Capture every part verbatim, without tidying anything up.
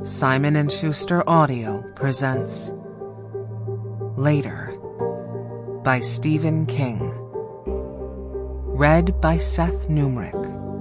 Simon and Schuster Audio presents Later by Stephen King. Read by Seth Numrick.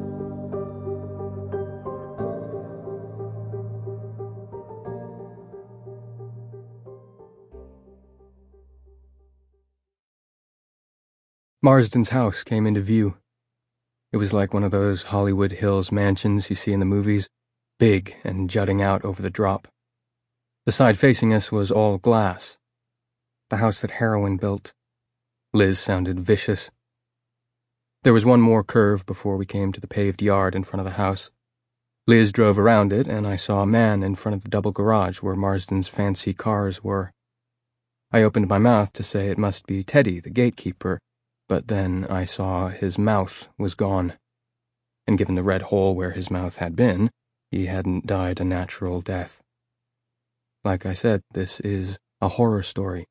Marsden's house came into view. It was like one of those Hollywood Hills mansions you see in the movies, big and jutting out over the drop. The side facing us was all glass. The house that Heroin built. Liz sounded vicious. There was one more curve before we came to the paved yard in front of the house. Liz drove around it, and I saw a man in front of the double garage where Marsden's fancy cars were. I opened my mouth to say it must be Teddy, the gatekeeper, but then I saw his mouth was gone. And given the red hole where his mouth had been, he hadn't died a natural death. Like I said, this is a horror story.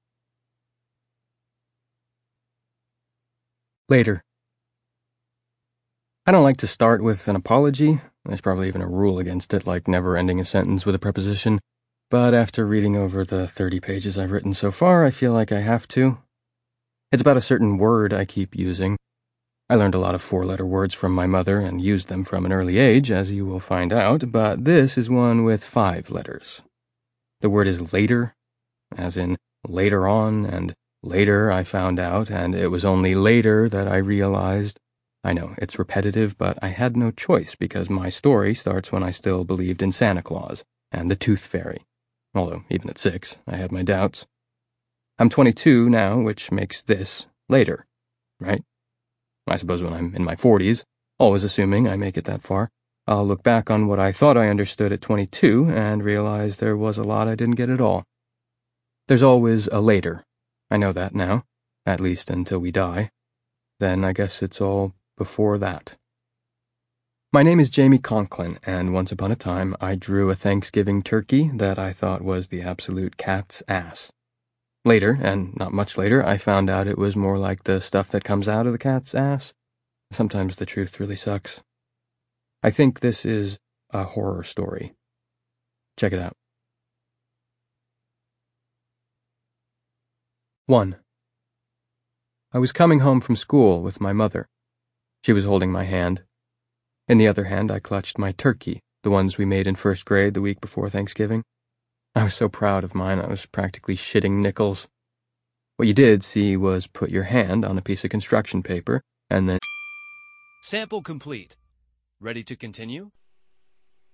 Later. I don't like to start with an apology. There's probably even a rule against it, like never ending a sentence with a preposition. But after reading over the thirty pages I've written so far, I feel like I have to. It's about a certain word I keep using. I learned a lot of four-letter words from my mother and used them from an early age, as you will find out, but this is one with five letters. The word is later, as in later on, and later I found out, and it was only later that I realized. I know, it's repetitive, but I had no choice because my story starts when I still believed in Santa Claus and the Tooth Fairy, although even at six, I had my doubts. I'm twenty-two now, which makes this later, right? I suppose when I'm in my forties, always assuming I make it that far, I'll look back on what I thought I understood at twenty-two and realize there was a lot I didn't get at all. There's always a later. I know that now, at least until we die. Then I guess it's all before that. My name is Jamie Conklin, and once upon a time I drew a Thanksgiving turkey that I thought was the absolute cat's ass. Later, and not much later, I found out it was more like the stuff that comes out of the cat's ass. Sometimes the truth really sucks. I think this is a horror story. Check it out. one. I was coming home from school with my mother. She was holding my hand. In the other hand, I clutched my turkey, the ones we made in first grade the week before Thanksgiving. I was so proud of mine, I was practically shitting nickels. What you did see was put your hand on a piece of construction paper, and then... Sample complete. Ready to continue?